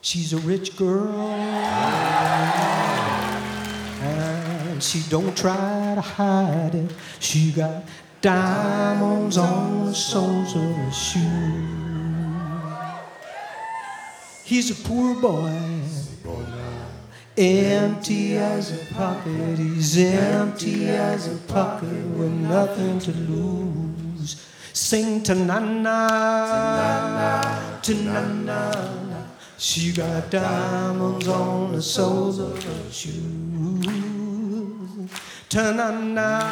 She's a rich girl, and she don't try to hide it. She got diamonds on the soles of her shoes. He's a poor boy, empty as a pocket. He's empty as a pocket with nothing to lose. Sing ta-na-na, ta-na-na. She got diamonds on the soles of her shoes. Ta-na-na,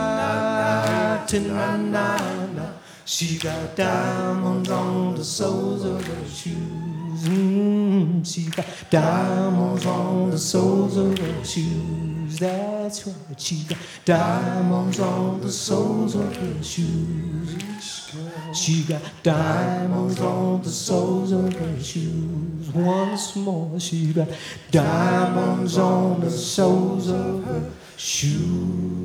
ta-na-na. She got diamonds on the soles of her shoes. She got diamonds on the soles of her shoes. That's right. She got diamonds on the soles of her shoes. She got diamonds on the soles of her shoes. Once more, she got diamonds on the soles of her shoes.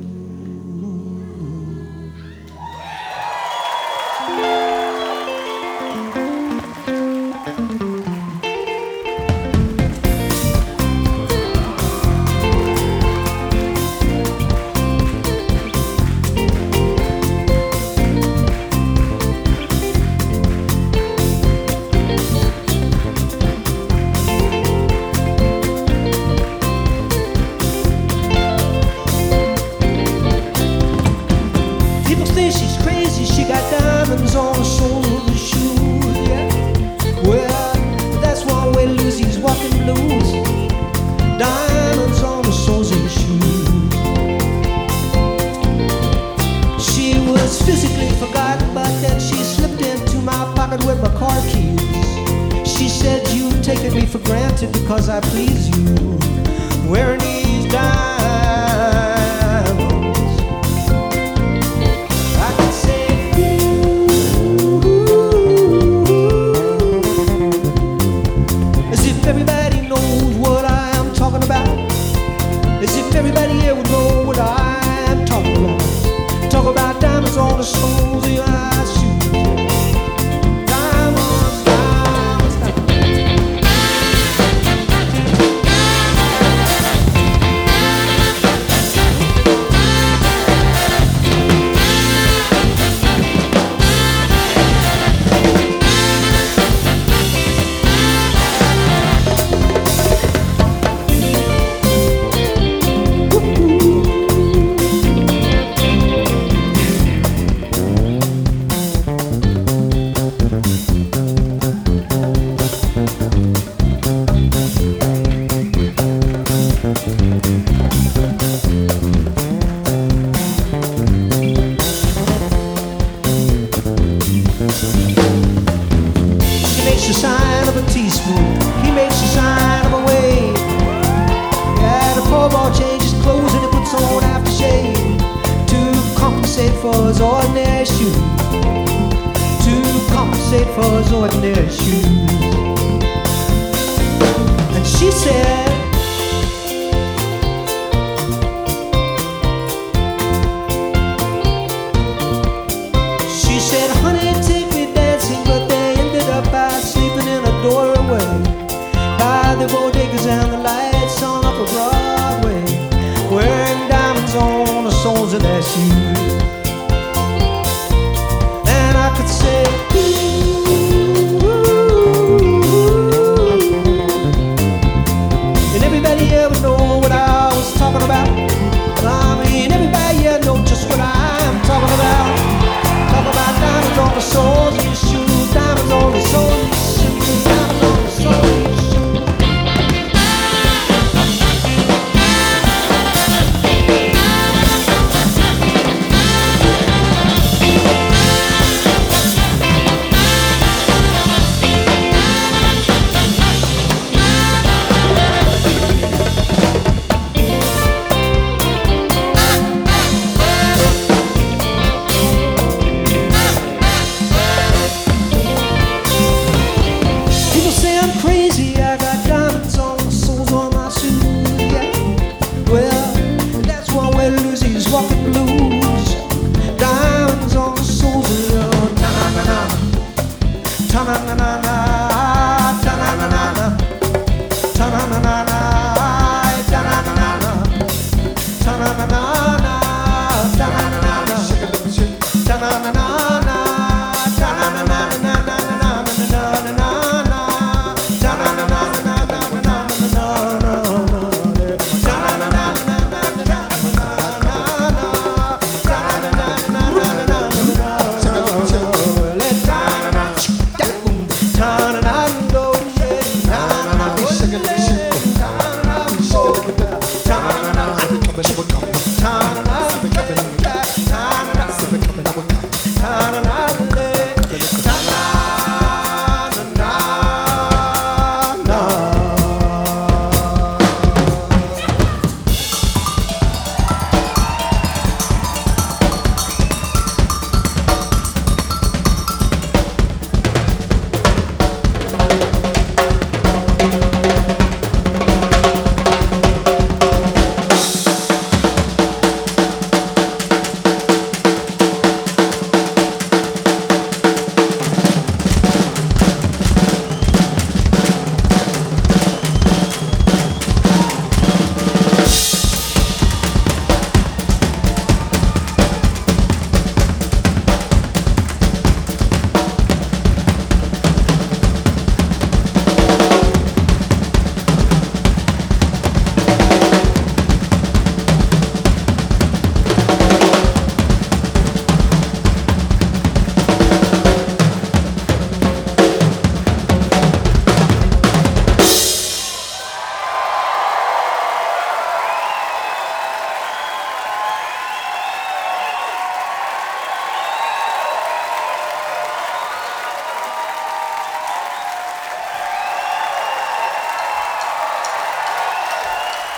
Because I please you, wearing these diamonds, I can say, ooh, as if everybody knows what I am talking about, as if everybody here would know what I am talking about. Talk about diamonds on the soles of your shoes. Na na na na.